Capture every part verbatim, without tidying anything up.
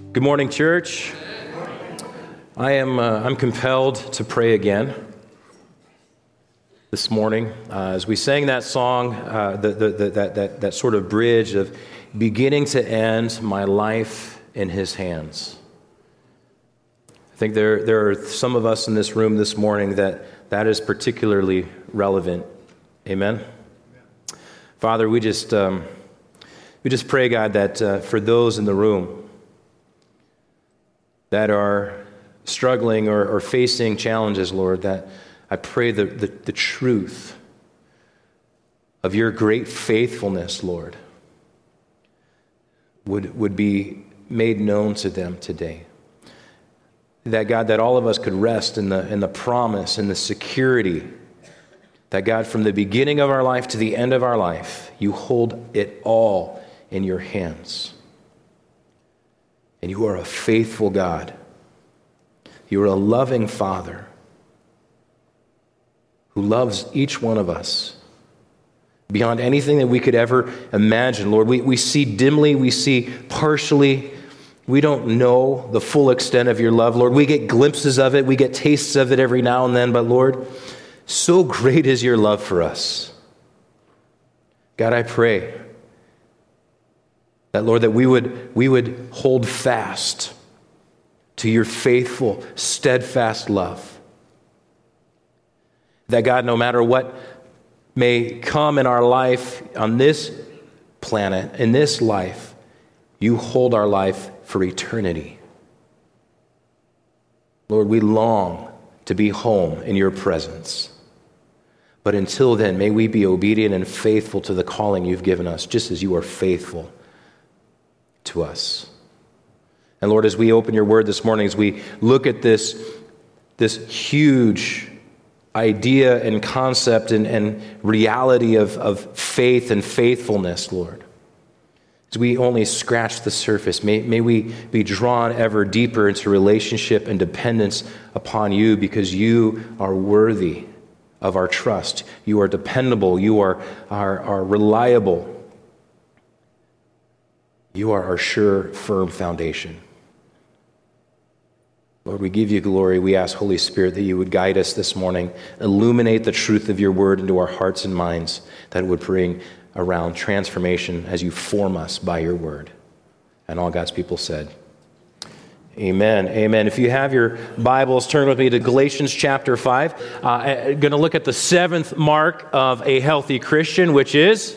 Good morning, church. I am uh, I'm compelled to pray again this morning uh, as we sang that song, uh, the, the, the, that that that sort of bridge of beginning to end, my life in His hands. I think there there are some of us in this room this morning that that is particularly relevant. Amen. Father, we just um, we just pray, God, that uh, for those in the room that are struggling or, or facing challenges, Lord, that I pray the, the, the truth of your great faithfulness, Lord, would, would be made known to them today. That, God, that all of us could rest in the, in the promise and the security that, God, from the beginning of our life to the end of our life, you hold it all in your hands. And you are a faithful God. You are a loving Father who loves each one of us beyond anything that we could ever imagine. Lord, we, we see dimly, we see partially. We don't know the full extent of your love, Lord. We get glimpses of it. We get tastes of it every now and then. But Lord, so great is your love for us. God, I pray that, Lord, that we would, we would hold fast to your faithful, steadfast love. That, God, no matter what may come in our life on this planet, in this life, you hold our life for eternity. Lord, we long to be home in your presence. But until then, may we be obedient and faithful to the calling you've given us, just as you are faithful to us. And Lord, as we open your word this morning, as we look at this, this huge idea and concept and, and reality of, of faith and faithfulness, Lord, as we only scratch the surface, may, may we be drawn ever deeper into relationship and dependence upon you, because you are worthy of our trust. You are dependable. You are, are, are reliable. You are our sure, firm foundation. Lord, we give you glory. We ask, Holy Spirit, that you would guide us this morning, illuminate the truth of your word into our hearts and minds, that it would bring around transformation as you form us by your word. And all God's people said, amen. Amen. If you have your Bibles, turn with me to Galatians chapter five. Uh, I'm going to look at the seventh mark of a healthy Christian, which is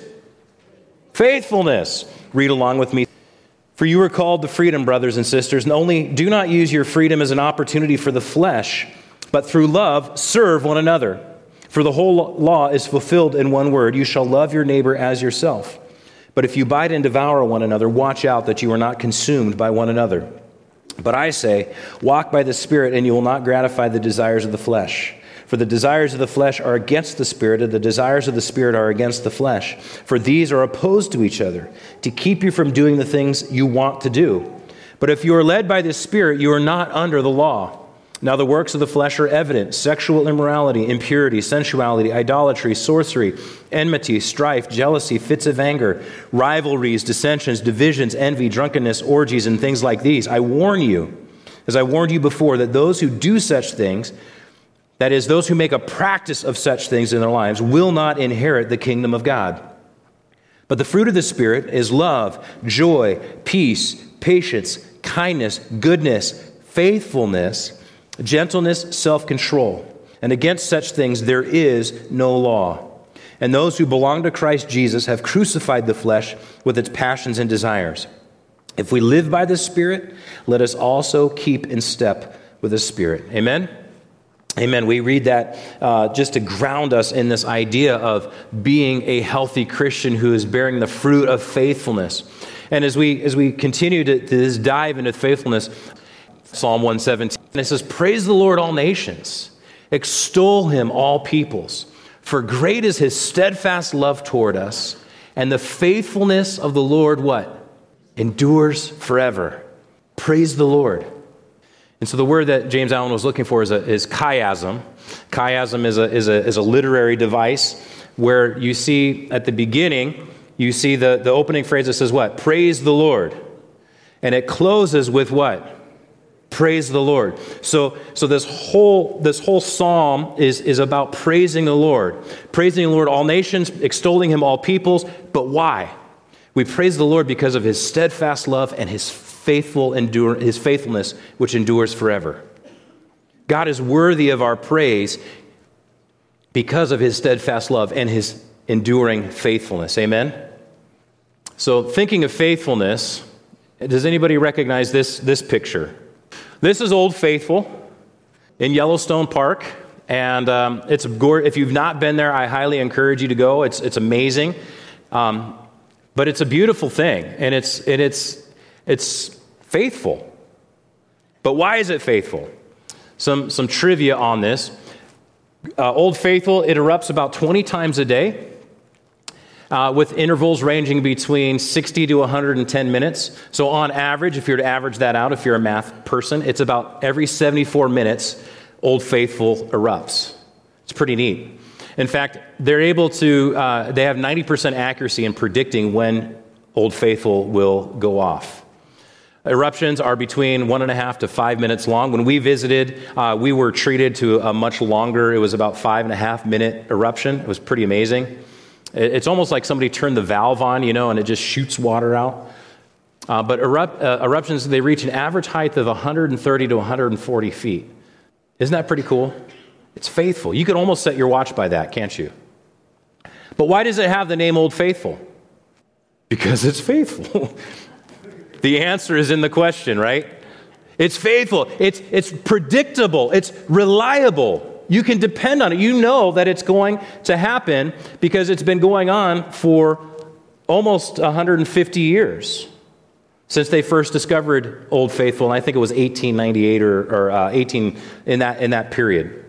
faithfulness. Read along with me. For you are called to freedom, brothers and sisters, and only do not use your freedom as an opportunity for the flesh, but through love serve one another. For the whole law is fulfilled in one word: you shall love your neighbor as yourself. But if you bite and devour one another, watch out that you are not consumed by one another. But I say, walk by the Spirit, and you will not gratify the desires of the flesh. For the desires of the flesh are against the Spirit, and the desires of the Spirit are against the flesh. For these are opposed to each other, to keep you from doing the things you want to do. But if you are led by the Spirit, you are not under the law. Now the works of the flesh are evident: sexual immorality, impurity, sensuality, idolatry, sorcery, enmity, strife, jealousy, fits of anger, rivalries, dissensions, divisions, envy, drunkenness, orgies, and things like these. I warn you, as I warned you before, that those who do such things, that is, those who make a practice of such things in their lives, will not inherit the kingdom of God. But the fruit of the Spirit is love, joy, peace, patience, kindness, goodness, faithfulness, gentleness, self-control. And against such things there is no law. And those who belong to Christ Jesus have crucified the flesh with its passions and desires. If we live by the Spirit, let us also keep in step with the Spirit. Amen? Amen. We read that uh, just to ground us in this idea of being a healthy Christian who is bearing the fruit of faithfulness. And as we as we continue to, to this dive into faithfulness, Psalm one seventeen, it says, "Praise the Lord, all nations. Extol him, all peoples. For great is his steadfast love toward us, and the faithfulness of the Lord," what? "Endures forever." Praise the Lord. And so the word that James Allen was looking for is, a, is chiasm. Chiasm is a, is, a, is a literary device where you see at the beginning, you see the, the opening phrase that says what? Praise the Lord. And it closes with what? Praise the Lord. So, so this whole this whole psalm is, is about praising the Lord. Praising the Lord, all nations, extolling him, all peoples. But why? We praise the Lord because of his steadfast love and his faithful endure, his faithfulness, which endures forever. God is worthy of our praise because of his steadfast love and his enduring faithfulness. Amen? So thinking of faithfulness, does anybody recognize this, this picture? This is Old Faithful in Yellowstone Park, and um, it's if you've not been there, I highly encourage you to go. It's it's amazing, um, but it's a beautiful thing, and it's and it's it's faithful. But why is it faithful? Some some trivia on this. Uh, Old Faithful, it erupts about twenty times a day. Uh, with intervals ranging between sixty to one hundred ten minutes. So on average, if you're to average that out, if you're a math person, it's about every seventy-four minutes, Old Faithful erupts. It's pretty neat. In fact, they're able to, uh, they have ninety percent accuracy in predicting when Old Faithful will go off. Eruptions are between one and a half to five minutes long. When we visited, uh, we were treated to a much longer, it was about five and a half minute eruption. It was pretty amazing. It's almost like somebody turned the valve on, you know, and it just shoots water out. Uh, but erupt, uh, eruptions, they reach an average height of one hundred thirty to one hundred forty feet. Isn't that pretty cool? It's faithful. You could almost set your watch by that, can't you? But why does it have the name Old Faithful? Because it's faithful. The answer is in the question, right? It's faithful. It's, it's predictable. It's reliable. You can depend on it. You know that it's going to happen because it's been going on for almost one hundred fifty years since they first discovered Old Faithful, and I think it was eighteen ninety-eight or, or uh, eighteen in that in that period.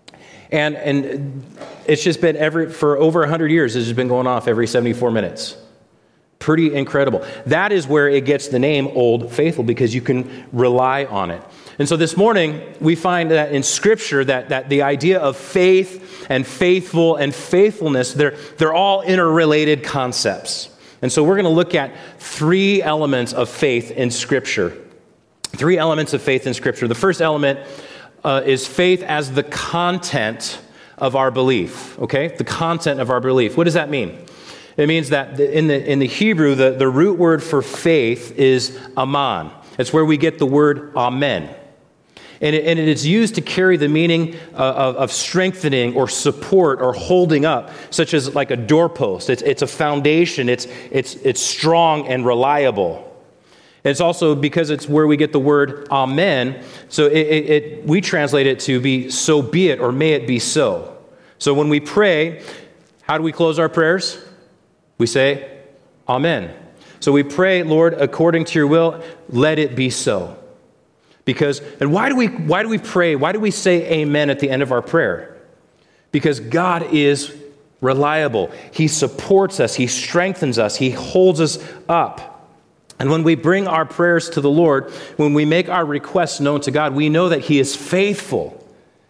And and it's just been every for over one hundred years. It's just been going off every seventy-four minutes. Pretty incredible. That is where it gets the name Old Faithful, because you can rely on it. And so this morning, we find that in Scripture that, that the idea of faith and faithful and faithfulness, they're, they're all interrelated concepts. And so we're going to look at three elements of faith in Scripture. Three elements of faith in Scripture. The first element uh, is faith as the content of our belief, okay? The content of our belief. What does that mean? It means that in the in the Hebrew, the, the root word for faith is aman. It's where we get the word amen. And it, and it is used to carry the meaning of, of strengthening or support or holding up, such as like a doorpost. It's, it's a foundation. It's, it's, it's strong and reliable. And it's also because it's where we get the word amen. So it, it, it, we translate it to be so be it, or may it be so. So when we pray, how do we close our prayers? We say, amen. So we pray, Lord, according to your will, let it be so. Because, and why do we why do we pray? Why do we say amen at the end of our prayer? Because God is reliable. He supports us. He strengthens us. He holds us up. And when we bring our prayers to the Lord, when we make our requests known to God, we know that He is faithful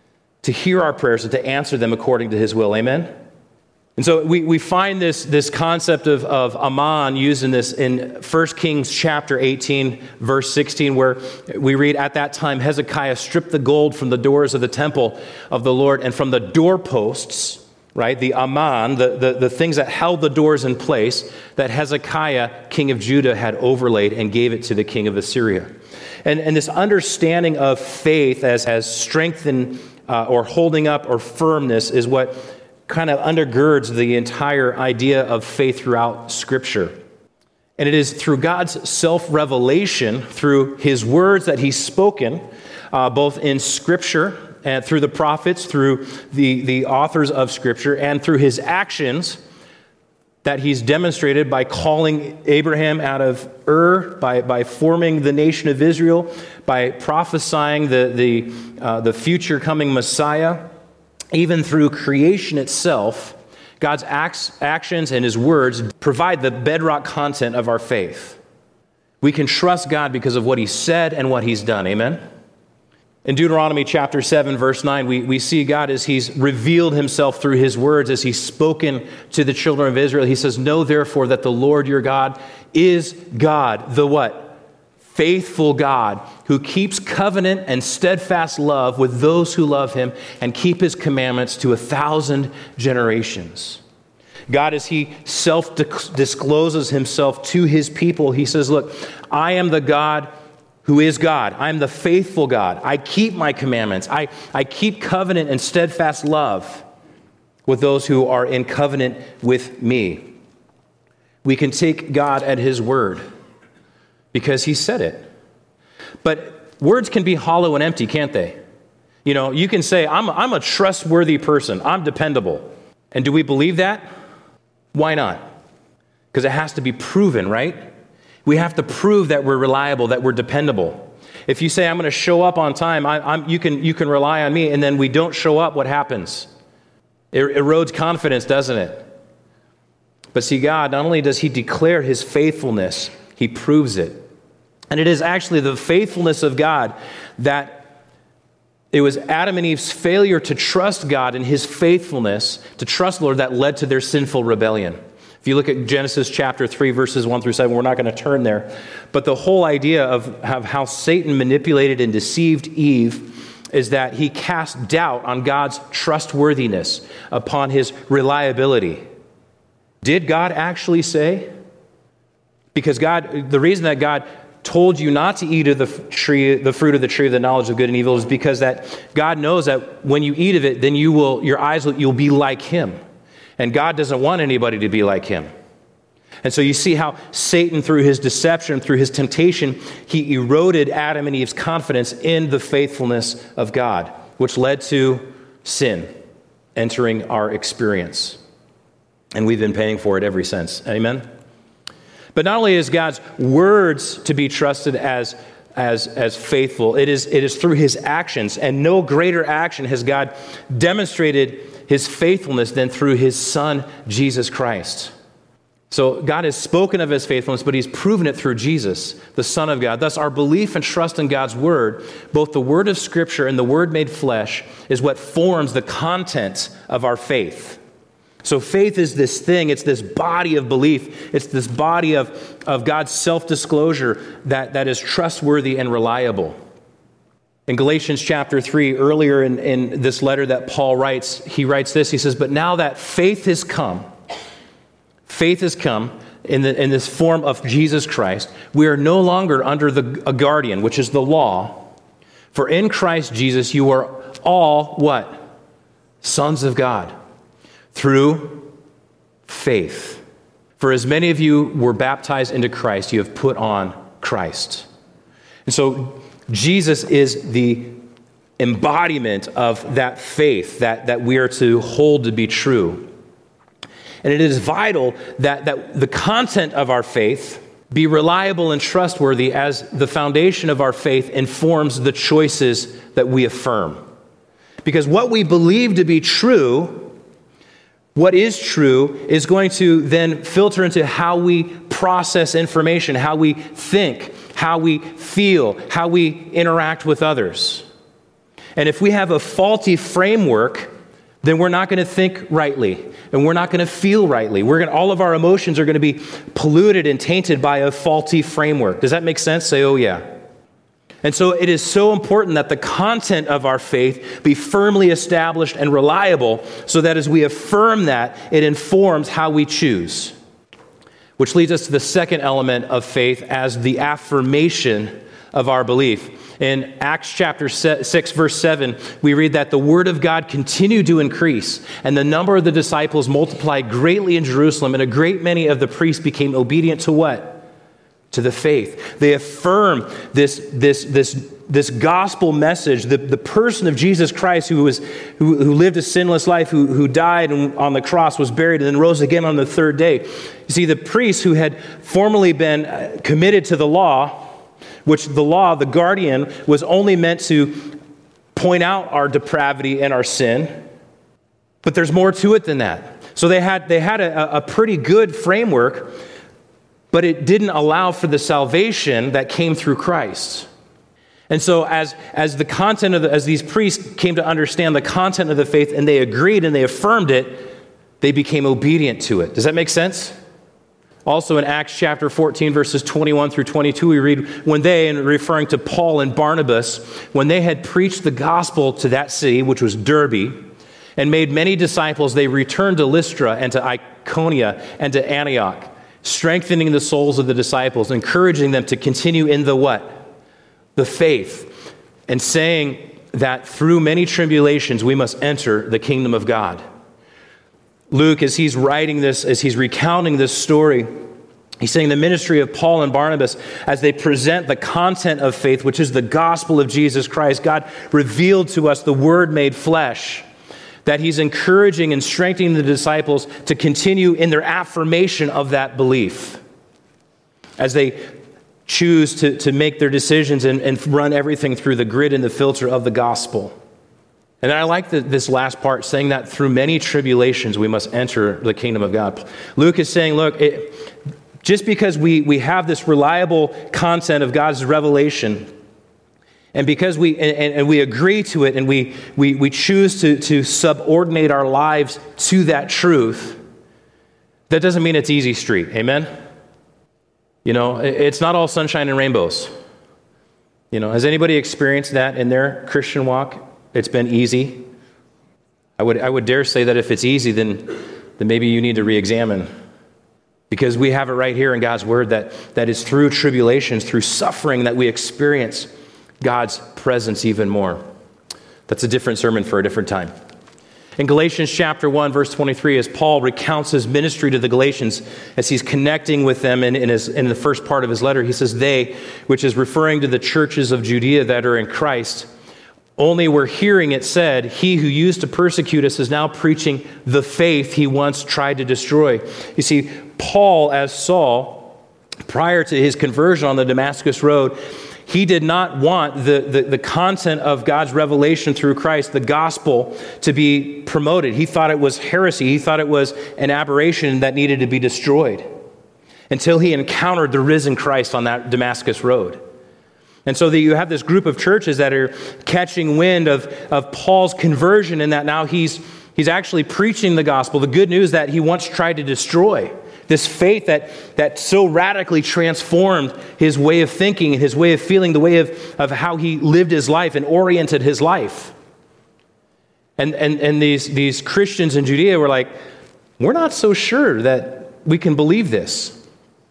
to hear our prayers and to answer them according to His will. Amen? And so we, we find this, this concept of, of aman used in this in First Kings chapter eighteen, verse sixteen, where we read, at that time Hezekiah stripped the gold from the doors of the temple of the Lord and from the doorposts, right, the aman, the, the, the things that held the doors in place, that Hezekiah, king of Judah, had overlaid and gave it to the king of Assyria. And, and this understanding of faith as, as strength in, uh, or holding up or firmness is what kind of undergirds the entire idea of faith throughout Scripture. And it is through God's self-revelation, through His words that He's spoken, uh, both in Scripture and through the prophets, through the, the authors of Scripture, and through His actions that He's demonstrated by calling Abraham out of Ur, by, by forming the nation of Israel, by prophesying the, the, uh, the future coming Messiah. Even through creation itself, God's acts, actions and His words provide the bedrock content of our faith. We can trust God because of what He said and what He's done. Amen? In Deuteronomy chapter seven, verse nine, we, we see God as He's revealed Himself through His words, as He's spoken to the children of Israel. He says, know therefore that the Lord your God is God, the what? faithful God who keeps covenant and steadfast love with those who love him and keep his commandments to a thousand generations. God, as he self-discloses himself to his people, he says, look, I am the God who is God. I am the faithful God. I keep my commandments. I, I keep covenant and steadfast love with those who are in covenant with me. We can take God at his word because he said it. But words can be hollow and empty, can't they? You know, you can say, I'm, I'm a trustworthy person. I'm dependable. And do we believe that? Why not? Because it has to be proven, right? We have to prove that we're reliable, that we're dependable. If you say, I'm going to show up on time, I, I'm, you can, you can rely on me, and then we don't show up, what happens? It erodes confidence, doesn't it? But see, God, not only does he declare his faithfulness, he proves it. And it is actually the faithfulness of God that it was Adam and Eve's failure to trust God and his faithfulness, to trust the Lord, that led to their sinful rebellion. If you look at Genesis chapter three, verses one through seven, we're not going to turn there. But the whole idea of, of how Satan manipulated and deceived Eve is that he cast doubt on God's trustworthiness, upon his reliability. Did God actually say? Because God, the reason that God told you not to eat of the tree, the fruit of the tree of the knowledge of good and evil, is because that God knows that when you eat of it, then you will, your eyes will, you'll be like him. And God doesn't want anybody to be like him. And so you see how Satan, through his deception, through his temptation, he eroded Adam and Eve's confidence in the faithfulness of God, which led to sin entering our experience. And we've been paying for it ever since. Amen? But not only is God's words to be trusted as, as, as faithful, it is, it is through his actions. And no greater action has God demonstrated his faithfulness than through his Son, Jesus Christ. So God has spoken of his faithfulness, but he's proven it through Jesus, the Son of God. Thus, our belief and trust in God's word, both the word of Scripture and the word made flesh, is what forms the content of our faith. So faith is this thing, it's this body of belief, it's this body of, of God's self-disclosure that, that is trustworthy and reliable. In Galatians chapter three, earlier in, in this letter that Paul writes, he writes this, he says, but now that faith has come, faith has come in, the, in this form of Jesus Christ, we are no longer under the, a guardian, which is the law. For in Christ Jesus, you are all what? Sons of God. Through faith. For as many of you were baptized into Christ, you have put on Christ. And so Jesus is the embodiment of that faith that, that we are to hold to be true. And it is vital that, that the content of our faith be reliable and trustworthy, as the foundation of our faith informs the choices that we affirm. Because what we believe to be true, what is true, is going to then filter into how we process information, how we think, how we feel, how we interact with others. And if we have a faulty framework, then we're not going to think rightly, and we're not going to feel rightly. We're going to, all of our emotions are going to be polluted and tainted by a faulty framework. Does that make sense? Say, oh yeah. And so it is so important that the content of our faith be firmly established and reliable, so that as we affirm that, it informs how we choose. Which leads us to the second element of faith as the affirmation of our belief. In Acts chapter six, verse seven, we read that the word of God continued to increase, and the number of the disciples multiplied greatly in Jerusalem, and a great many of the priests became obedient to what? To the faith. They affirm this, this, this, this gospel message, the, the person of Jesus Christ, who was who, who lived a sinless life, who, who died on the cross, was buried, and then rose again on the third day. You see, the priests who had formerly been committed to the law, which the law, the guardian, was only meant to point out our depravity and our sin, but there's more to it than that. So they had they had a, a pretty good framework, but it didn't allow for the salvation that came through Christ. And so as, as the content of the, as these priests came to understand the content of the faith, and they agreed and they affirmed it, they became obedient to it. Does that make sense? Also in Acts chapter fourteen, verses twenty-one through twenty-two, we read, when they, and referring to Paul and Barnabas, when they had preached the gospel to that city, which was Derbe, and made many disciples, they returned to Lystra and to Iconium and to Antioch, strengthening the souls of the disciples, encouraging them to continue in the what? The faith, and saying that through many tribulations we must enter the kingdom of God. Luke, as he's writing this, as he's recounting this story, he's saying the ministry of Paul and Barnabas, as they present the content of faith, which is the gospel of Jesus Christ, God revealed to us the Word made flesh, that he's encouraging and strengthening the disciples to continue in their affirmation of that belief as they choose to, to make their decisions and, and run everything through the grid and the filter of the gospel. And I like the, this last part, saying that through many tribulations we must enter the kingdom of God. Luke is saying, look, it, just because we, we have this reliable content of God's revelation, and because we and, and we agree to it, and we we, we choose to, to subordinate our lives to that truth, that doesn't mean it's easy street. Amen? You know, it's not all sunshine and rainbows. You know, has anybody experienced that in their Christian walk? It's been easy. I would I would dare say that if it's easy, then, then maybe you need to re-examine. Because we have it right here in God's Word that, that is through tribulations, through suffering, that we experience God's presence even more. That's a different sermon for a different time. In Galatians chapter one, verse twenty-three, as Paul recounts his ministry to the Galatians, as he's connecting with them in, in, his, in the first part of his letter, he says, they, which is referring to the churches of Judea that are in Christ, only we're hearing it said, he who used to persecute us is now preaching the faith he once tried to destroy. You see, Paul, as Saul, prior to his conversion on the Damascus Road, he did not want the, the, the content of God's revelation through Christ, the gospel, to be promoted. He thought it was heresy. He thought it was an aberration that needed to be destroyed until he encountered the risen Christ on that Damascus Road. And so that you have this group of churches that are catching wind of, of Paul's conversion, and that now he's, he's actually preaching the gospel, the good news that he once tried to destroy. This faith that, that so radically transformed his way of thinking and his way of feeling, the way of, of how he lived his life and oriented his life. And, and, and these, these Christians in Judea were like, we're not so sure that we can believe this,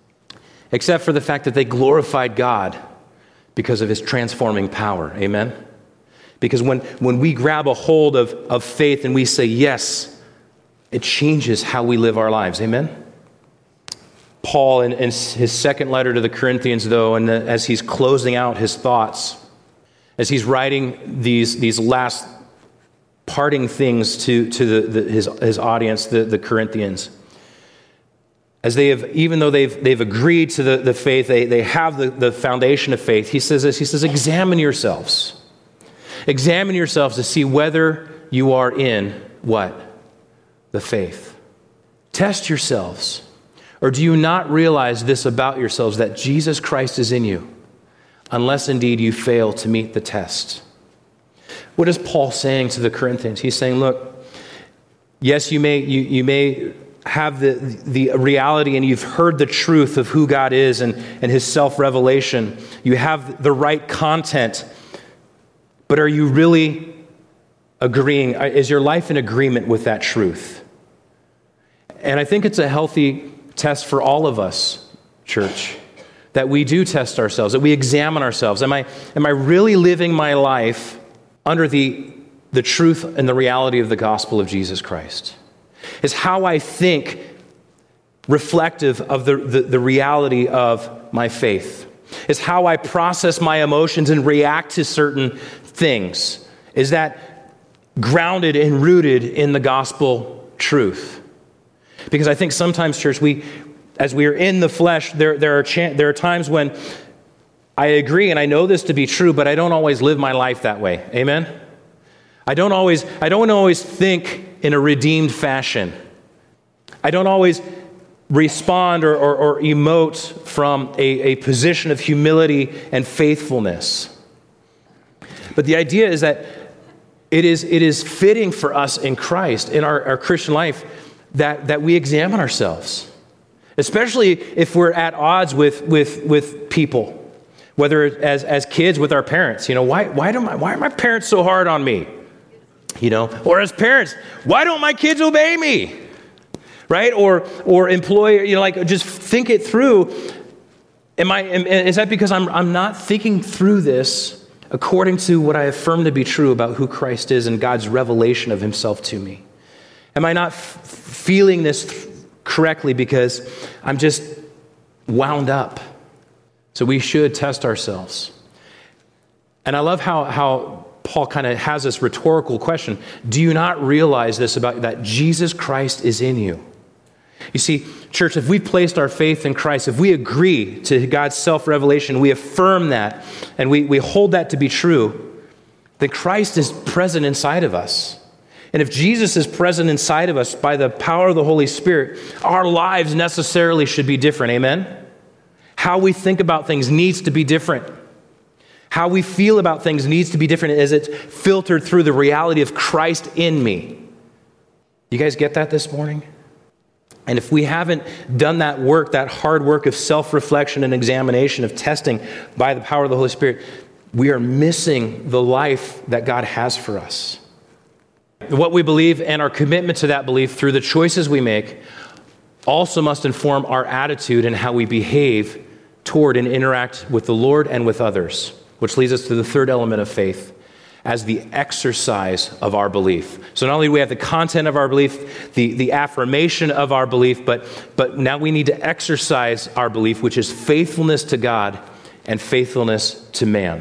except for the fact that they glorified God because of his transforming power. Amen? Because when, when we grab a hold of, of faith and we say yes, it changes how we live our lives. Amen? Paul, in, in his second letter to the Corinthians, though, and as he's closing out his thoughts, as he's writing these, these last parting things to, to the, the, his, his audience, the, the Corinthians, as they have, even though they've, they've agreed to the, the faith, they, they have the, the foundation of faith, he says this, he says, examine yourselves. Examine yourselves to see whether you are in what? The faith. Test yourselves. Or do you not realize this about yourselves, that Jesus Christ is in you, unless indeed you fail to meet the test? What is Paul saying to the Corinthians? He's saying, look, yes, you may you, you may have the, the reality and you've heard the truth of who God is and, and his self-revelation. You have the right content, but are you really agreeing? Is your life in agreement with that truth? And I think it's a healthy test for all of us, church, that we do test ourselves, that we examine ourselves. Am I, am I really living my life under the, the truth and the reality of the gospel of Jesus Christ? Is how I think reflective of the, the, the reality of my faith? Is how I process my emotions and react to certain things? Is that grounded and rooted in the gospel truth? Because I think sometimes, church, we, as we are in the flesh, there, there, are cha- there are times when I agree and I know this to be true, but I don't always live my life that way. Amen? I don't always, I don't always think in a redeemed fashion. I don't always respond or, or, or emote from a, a position of humility and faithfulness. But the idea is that it is, it is fitting for us in Christ, in our, our Christian life, that, that we examine ourselves especially if we're at odds with, with, with people, whether as, as kids with our parents. You know, why, why, do my, why are my parents so hard on me? You know, or as parents, why don't my kids obey me? Right? Or, or employer, you know, like just think it through. Am I, am, is that because I'm, I'm not thinking through this according to what I affirm to be true about who Christ is and God's revelation of himself to me? Am I not f- feeling this th- correctly because I'm just wound up? So we should test ourselves. And I love how, how Paul kind of has this rhetorical question. Do you not realize this about that Jesus Christ is in you? You see, church, if we placed our faith in Christ, if we agree to God's self-revelation, we affirm that, and we, we hold that to be true, then Christ is present inside of us. And if Jesus is present inside of us by the power of the Holy Spirit, our lives necessarily should be different, amen? How we think about things needs to be different. How we feel about things needs to be different as it's filtered through the reality of Christ in me. You guys get that this morning? And if we haven't done that work, that hard work of self-reflection and examination, of testing by the power of the Holy Spirit, we are missing the life that God has for us. What we believe and our commitment to that belief through the choices we make also must inform our attitude and how we behave toward and interact with the Lord and with others, which leads us to the third element of faith, as the exercise of our belief. So not only do we have the content of our belief, the, the affirmation of our belief, but, but now we need to exercise our belief, which is faithfulness to God and faithfulness to man.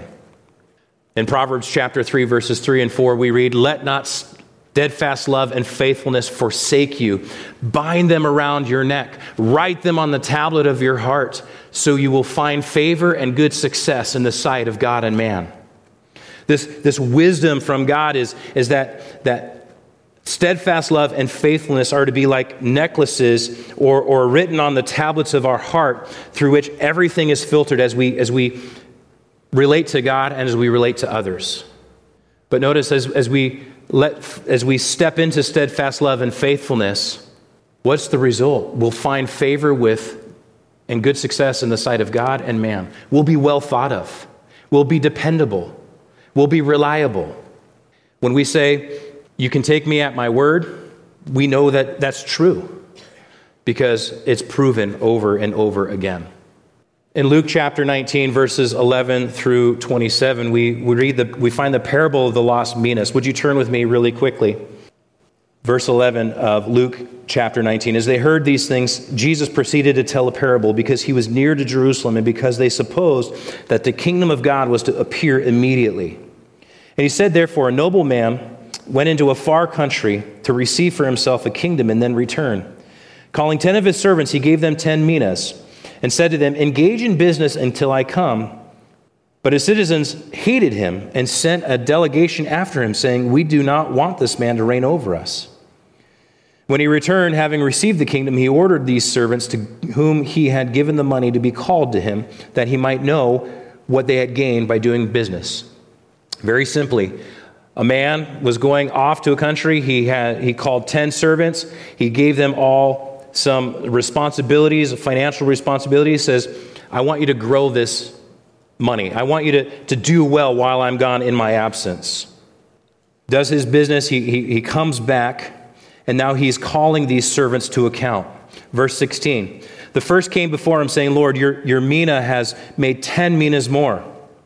In Proverbs chapter three, verses three and four, we read, "Let not steadfast love and faithfulness forsake you. Bind them around your neck. Write them on the tablet of your heart, so you will find favor and good success in the sight of God and man." This, this wisdom from God is, is that, that steadfast love and faithfulness are to be like necklaces or, or written on the tablets of our heart, through which everything is filtered as we, as we relate to God and as we relate to others. But notice, as, as, we let, as we step into steadfast love and faithfulness, what's the result? We'll find favor with and good success in the sight of God and man. We'll be well thought of. We'll be dependable. We'll be reliable. When we say, "You can take me at my word," we know that that's true because it's proven over and over again. In Luke chapter nineteen, verses eleven through twenty-seven, we, we read the we find the parable of the lost minas. Would you turn with me really quickly? Verse eleven of Luke chapter nineteen. "As they heard these things, Jesus proceeded to tell a parable because he was near to Jerusalem and because they supposed that the kingdom of God was to appear immediately. And he said, therefore, a noble man went into a far country to receive for himself a kingdom and then return. Calling ten of his servants, he gave them ten minas and said to them, 'Engage in business until I come.' But his citizens hated him and sent a delegation after him, saying, 'We do not want this man to reign over us.' When he returned, having received the kingdom, he ordered these servants to whom he had given the money to be called to him, that he might know what they had gained by doing business." Very simply, a man was going off to a country. He had he called ten servants. He gave them all some responsibilities, financial responsibilities. He says, "I want you to grow this money. I want you to, to do well while I'm gone in my absence." Does his business. He, he, he comes back, and now he's calling these servants to account. Verse sixteen, "The first came before him, saying, 'Lord, your, your mina has made ten minas more.'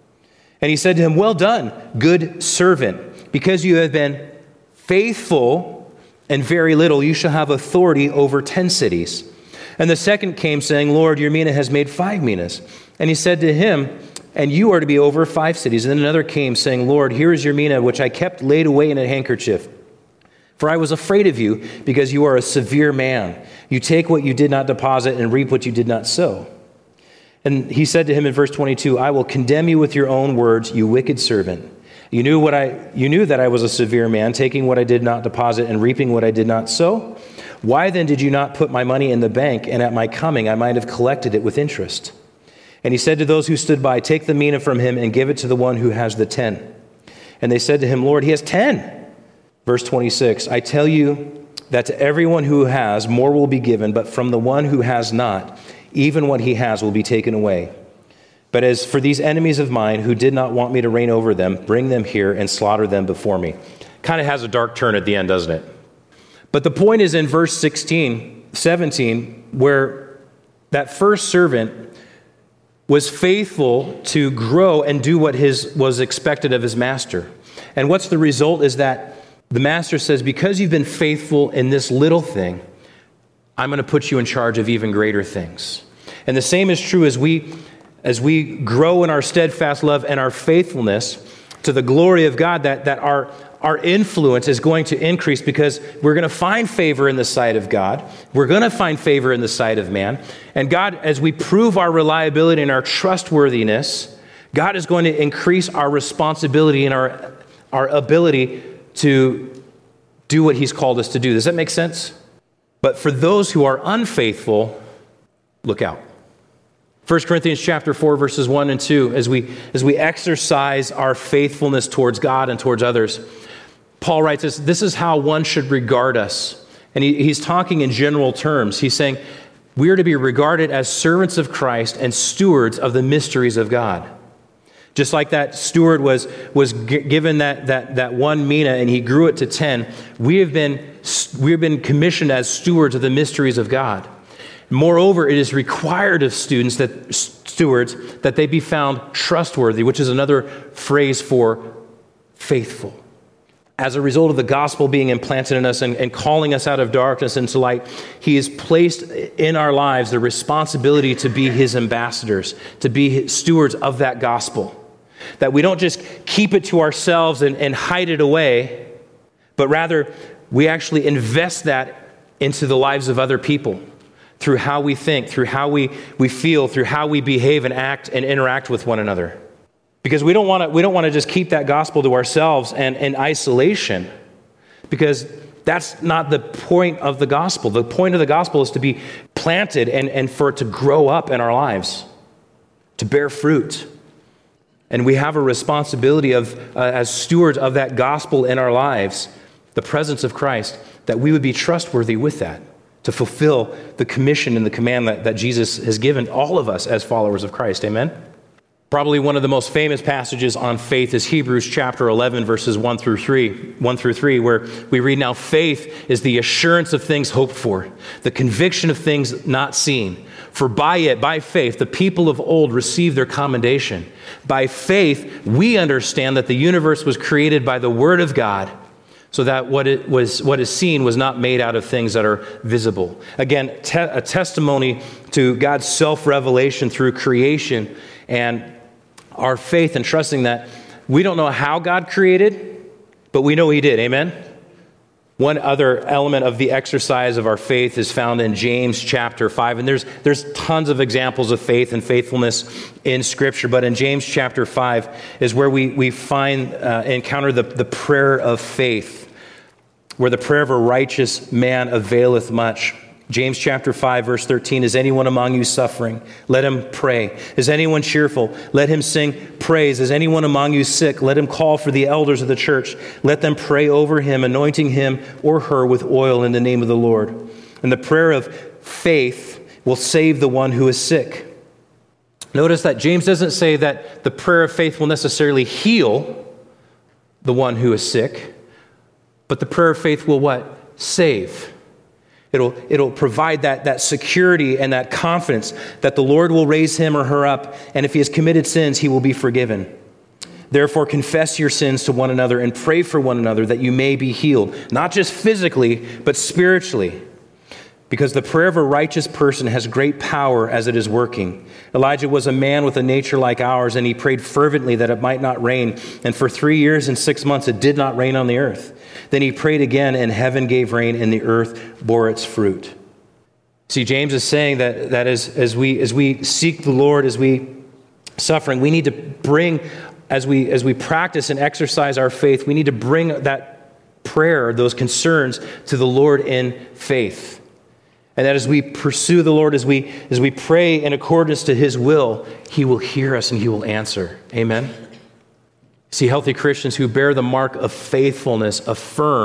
And he said to him, 'Well done, good servant. Because you have been faithful in very little, you shall have authority over ten cities.' And the second came, saying, 'Lord, your mina has made five minas.' And he said to him, 'And you are to be over five cities.' And then another came, saying, 'Lord, here is your mina, which I kept laid away in a handkerchief. For I was afraid of you, because you are a severe man. You take what you did not deposit and reap what you did not sow.' And he said to him in verse twenty-two, 'I will condemn you with your own words, you wicked servant. You knew what I you knew that I was a severe man, taking what I did not deposit and reaping what I did not sow. Why then did you not put my money in the bank, and at my coming I might have collected it with interest?' And he said to those who stood by, 'Take the mina from him and give it to the one who has the ten.' And they said to him, 'Lord, he has ten.' Verse twenty-six, 'I tell you that to everyone who has, more will be given, but from the one who has not, even what he has will be taken away. But as for these enemies of mine who did not want me to reign over them, bring them here and slaughter them before me. Kind of has a dark turn at the end, doesn't it? But the point is in verse sixteen, seventeen, where that first servant was faithful to grow and do what his was expected of his master. And what's the result is that the master says, because you've been faithful in this little thing, I'm going to put you in charge of even greater things. And the same is true as we as we grow in our steadfast love and our faithfulness to the glory of God, that, that our, our influence is going to increase because we're going to find favor in the sight of God. We're going to find favor in the sight of man. And God, as we prove our reliability and our trustworthiness, God is going to increase our responsibility and our, our ability to do what he's called us to do. Does that make sense? But for those who are unfaithful, look out. First Corinthians chapter four, verses one and two, as we, as we exercise our faithfulness towards God and towards others, Paul writes this, this is how one should regard us. And he, he's talking in general terms. He's saying we are to be regarded as servants of Christ and stewards of the mysteries of God. Just like that steward was, was g- given that, that, that one mina and he grew it to ten, we have been, we have been commissioned as stewards of the mysteries of God. Moreover, it is required of students, that stewards, that they be found trustworthy, which is another phrase for faithful. As a result of the gospel being implanted in us and, and calling us out of darkness into light, he has placed in our lives the responsibility to be his ambassadors, to be his stewards of that gospel. That we don't just keep it to ourselves and, and hide it away, but rather we actually invest that into the lives of other people. Through how we think, through how we, we feel, through how we behave and act and interact with one another. Because we don't want to we don't want to just keep that gospel to ourselves and in isolation. Because that's not the point of the gospel. The point of the gospel is to be planted and, and for it to grow up in our lives, to bear fruit. And we have a responsibility of, uh, as stewards of that gospel in our lives, the presence of Christ, that we would be trustworthy with that, to fulfill the commission and the command that, that Jesus has given all of us as followers of Christ. Amen? Probably one of the most famous passages on faith is Hebrews chapter eleven, verses one through three, one through three, where we read, now faith is the assurance of things hoped for, the conviction of things not seen. For by it, by faith, the people of old received their commendation. By faith, we understand that the universe was created by the word of God, so that what it was, what is seen was not made out of things that are visible. Again, te- a testimony to God's self-revelation through creation and our faith and trusting that we don't know how God created, but we know he did. Amen? One other element of the exercise of our faith is found in James chapter five. And there's, there's tons of examples of faith and faithfulness in Scripture. But in James chapter five is where we, we find, uh, encounter the, the prayer of faith, where the prayer of a righteous man availeth much. James chapter five, verse thirteen, is anyone among you suffering? Let him pray. Is anyone cheerful? Let him sing praise. Is anyone among you sick? Let him call for the elders of the church. Let them pray over him, anointing him or her with oil in the name of the Lord. And the prayer of faith will save the one who is sick. Notice that James doesn't say that the prayer of faith will necessarily heal the one who is sick, but the prayer of faith will what? Save. It'll, it'll provide that, that security and that confidence that the Lord will raise him or her up, and if he has committed sins, he will be forgiven. Therefore, confess your sins to one another and pray for one another that you may be healed, not just physically, but spiritually. Because the prayer of a righteous person has great power as it is working. Elijah was a man with a nature like ours, and he prayed fervently that it might not rain. And for three years and six months, it did not rain on the earth. Then he prayed again, and heaven gave rain, and the earth bore its fruit. See, James is saying that, that as, as, we, as we seek the Lord, as we suffering, we need to bring, as we, as we practice and exercise our faith, we need to bring that prayer, those concerns, to the Lord in faith. And that as we pursue the Lord, as we, as we pray in accordance to his will, he will hear us and he will answer. Amen? See, healthy Christians who bear the mark of faithfulness affirm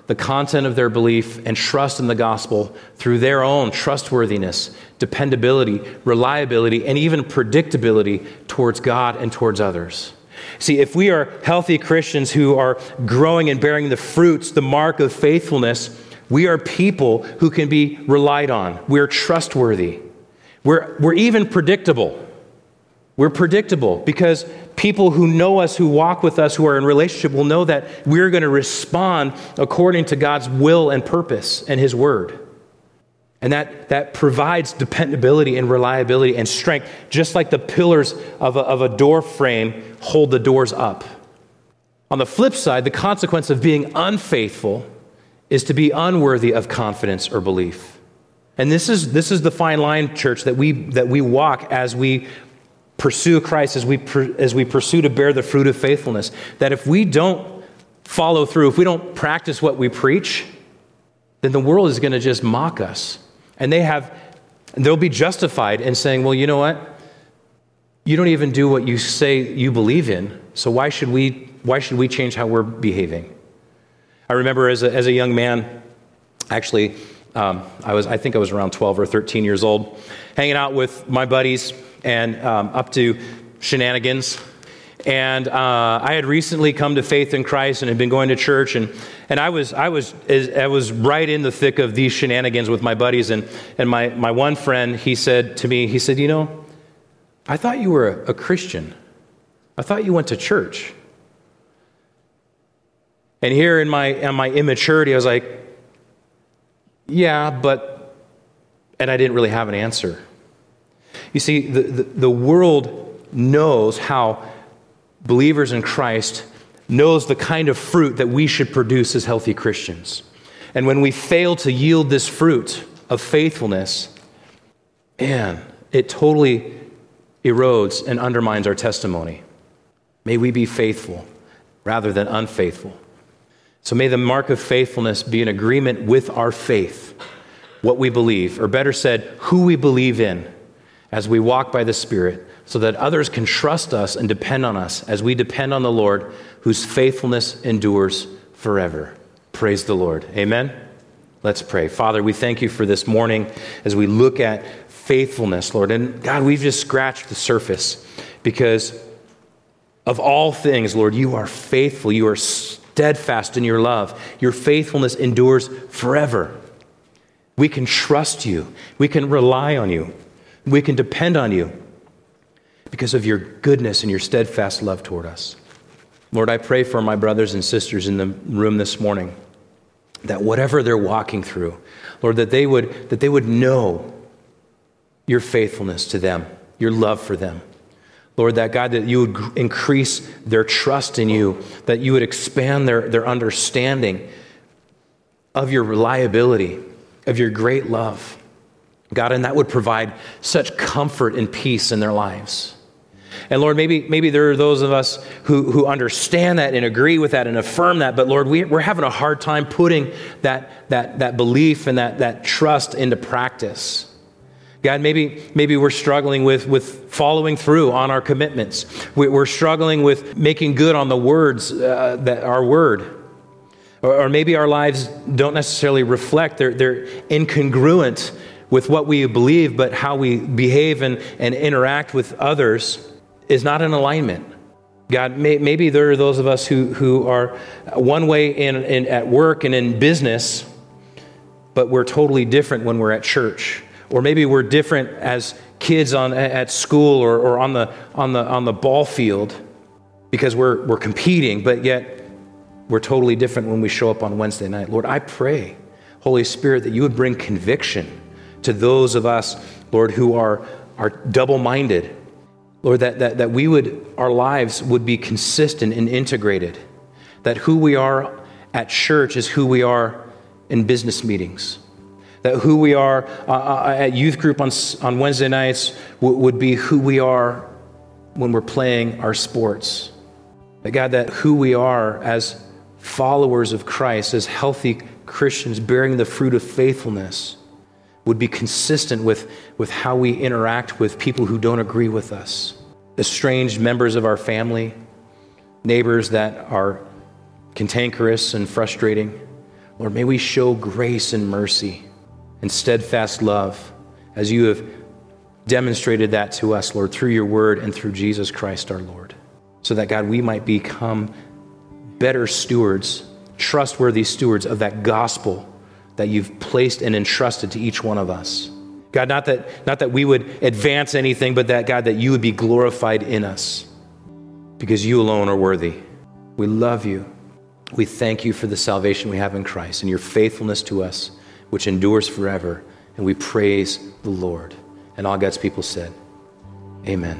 the content of their belief and trust in the gospel through their own trustworthiness, dependability, reliability, and even predictability towards God and towards others. See, if we are healthy Christians who are growing and bearing the fruits, the mark of faithfulness, we are people who can be relied on. We're trustworthy. We're, we're even predictable. We're predictable because people who know us, who walk with us, who are in relationship will know that we're going to respond according to God's will and purpose and His word. And that, that provides dependability and reliability and strength, just like the pillars of a, of a door frame hold the doors up. On the flip side, the consequence of being unfaithful is to be unworthy of confidence or belief. And this is, this is the fine line, church, that we, that we walk as we pursue Christ, as we, as we pursue to bear the fruit of faithfulness. That if we don't follow through, if we don't practice what we preach, then the world is going to just mock us. And they have, they'll be justified in saying, well, you know what? You don't even do what you say you believe in, so why should we, why should we change how we're behaving? I remember as a, as a young man, actually, um, I was, I think I was around twelve or thirteen years old, hanging out with my buddies and um, up to shenanigans. And uh, I had recently come to faith in Christ and had been going to church, and and I was I was I was right in the thick of these shenanigans with my buddies. And and my my one friend, he said to me, he said, you know, I thought you were a, a Christian. I thought you went to church. And here in my in my immaturity, I was like, yeah, but, and I didn't really have an answer. You see, the the, the world knows how believers in Christ knows the kind of fruit that we should produce as healthy Christians. And when we fail to yield this fruit of faithfulness, man, it totally erodes and undermines our testimony. May we be faithful rather than unfaithful. So may the mark of faithfulness be in agreement with our faith, what we believe, or better said, who we believe in as we walk by the Spirit, so that others can trust us and depend on us as we depend on the Lord, whose faithfulness endures forever. Praise the Lord. Amen? Let's pray. Father, we thank you for this morning as we look at faithfulness, Lord. And God, we've just scratched the surface because of all things, Lord, you are faithful. You are steadfast in your love. Your faithfulness endures forever. We can trust you. We can rely on you. We can depend on you because of your goodness and your steadfast love toward us. Lord, I pray for my brothers and sisters in the room this morning that whatever they're walking through, Lord, that they would, that they would know your faithfulness to them, your love for them. Lord, that God, that you would increase their trust in you, that you would expand their, their understanding of your reliability, of your great love. God, and that would provide such comfort and peace in their lives. And Lord, maybe maybe there are those of us who, who understand that and agree with that and affirm that, but Lord, we, we're having a hard time putting that, that, that belief and that, that trust into practice. God, maybe maybe we're struggling with, with following through on our commitments. We, we're struggling with making good on the words, uh, that our word. Or, or maybe our lives don't necessarily reflect, they're, they're incongruent with what we believe, but how we behave and, and interact with others is not in alignment. God, may, maybe there are those of us who, who are one way in, in at work and in business, but we're totally different when we're at church. Or maybe we're different as kids on at school or, or on the on the on the ball field because we're we're competing, but yet we're totally different when we show up on Wednesday night. Lord, I pray, Holy Spirit, that you would bring conviction to those of us, Lord, who are, are double-minded. Lord, that, that, that we would, our lives would be consistent and integrated. That who we are at church is who we are in business meetings. That who we are uh, at youth group on, on Wednesday nights w- would be who we are when we're playing our sports. That God, that who we are as followers of Christ, as healthy Christians bearing the fruit of faithfulness, would be consistent with, with how we interact with people who don't agree with us. Estranged members of our family, neighbors that are cantankerous and frustrating, Lord, may we show grace and mercy and steadfast love as you have demonstrated that to us, Lord, through your word and through Jesus Christ our Lord. So that, God, we might become better stewards, trustworthy stewards of that gospel that you've placed and entrusted to each one of us. God, not that, not that we would advance anything, but that, God, that you would be glorified in us because you alone are worthy. We love you. We thank you for the salvation we have in Christ and your faithfulness to us, which endures forever. And we praise the Lord. And all God's people said, amen.